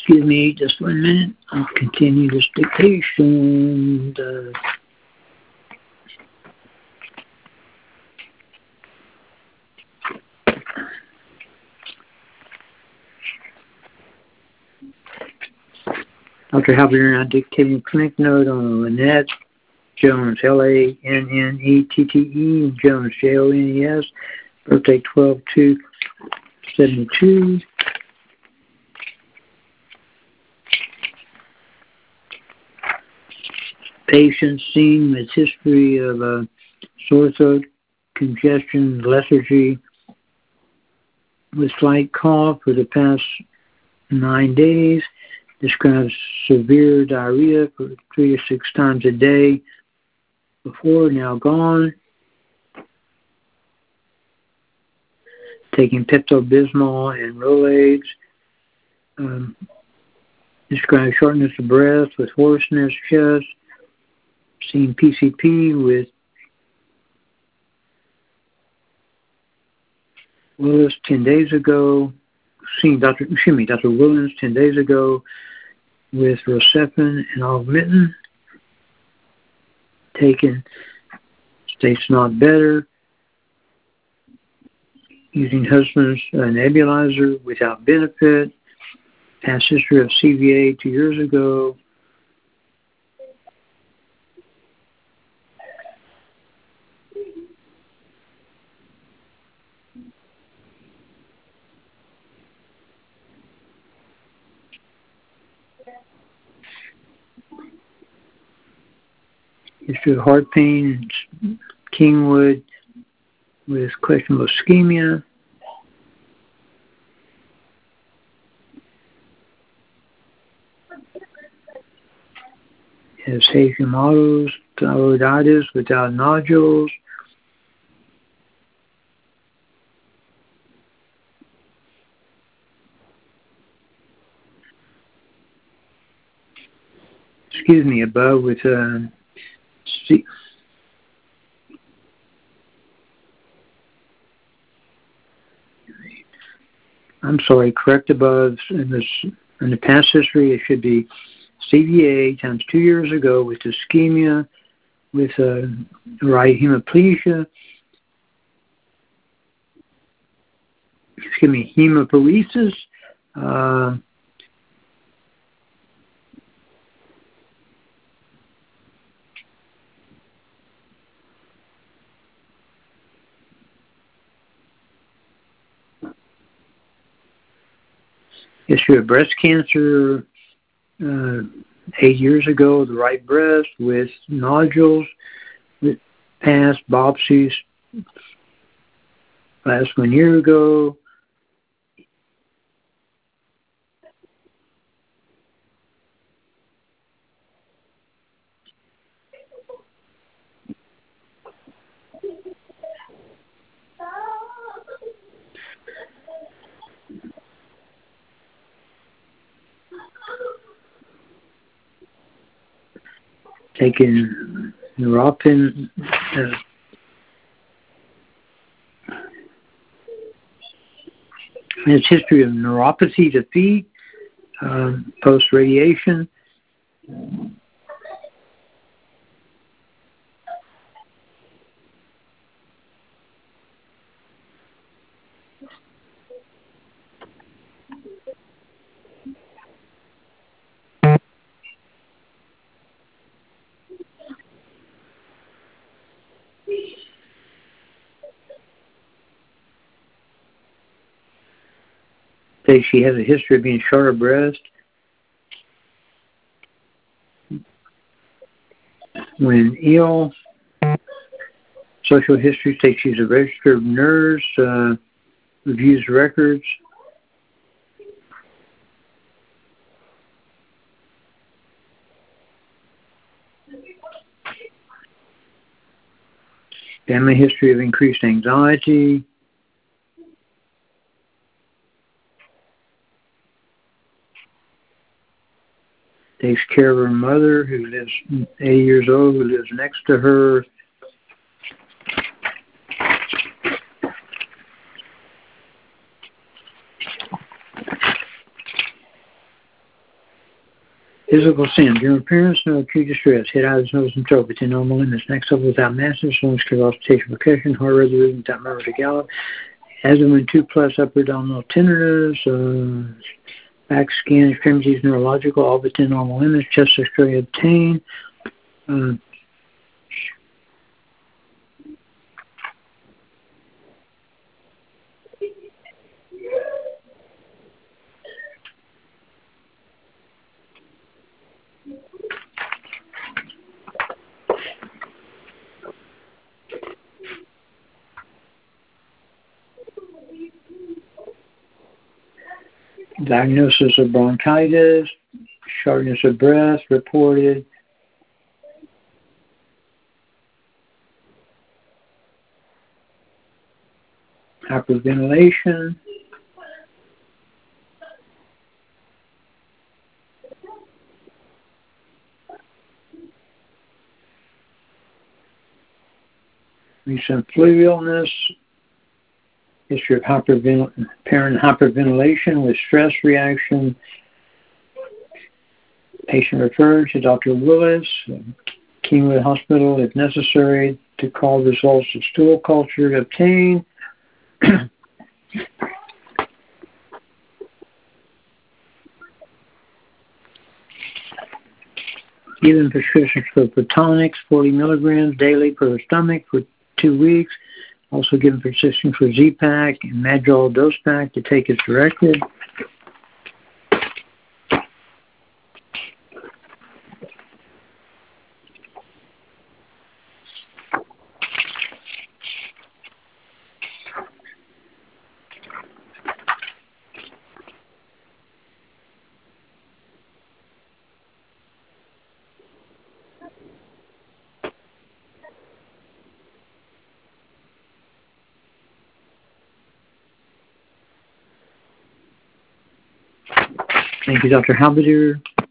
Excuse me just 1 minute. I'll continue this dictation. Dr. Halpern, I dictating clinic note on Lynette Jones, L-A-N-N-E-T-T-E, Jones, J-O-N-E-S, birthday 12/2/72. Patient seen with history of sore throat, congestion, lethargy, with slight cough for the past 9 days. Describes severe diarrhea for 3 to 6 times a day. Before, now gone. Taking Pepto-Bismol and Rolaids. Describes shortness of breath with hoarseness, chest. Seen PCP with Willis 10 days ago. Seen Dr. Williams 10 days ago with Rocephin and Augmentin. Taken, states not better. Using husband's nebulizer without benefit. Past history of CVA 2 years ago. History of heart pain, Kingwood with questionable ischemia. Has Hashimoto's, thyroiditis without nodules. Excuse me, above with I'm sorry, correct above in the past history it should be CVA times 2 years ago with ischemia, with right hemiplegia, hematopoiesis, history of breast cancer 8 years ago, the right breast with nodules, with past biopsies last 1 year ago. Taking neuropin, his history of neuropathy to feet, post-radiation. She has a history of being short of breath. When ill, social history states she's a registered nurse, reviews records. Family history of increased anxiety. Takes care of her mother, who lives 80 years old, who lives next to her. Physical symptoms. Your appearance, no acute distress. Head, eyes, nose, and throat within normal limits. Next level without masses. Lungs, auscultation, percussion. Heart rate rhythm without murmur to gallop. Abdomen 2+ upper abdominal tenderness. Back, skin, extremities, neurological, all within normal limits. Chest X-ray obtained. Diagnosis of bronchitis, shortness of breath reported. Hyperventilation. Recent flu illness. History of apparent hyperventilation with stress reaction. Patient referred to Dr. Willis, Kingwood Hospital, if necessary, to call results of stool culture obtained. Given prescriptions for Protonics, 40 milligrams daily per stomach for 2 weeks. Also given prescription for Z-Pak and Madrol dose pack to take as directed. Thank you, Dr. Halberdier.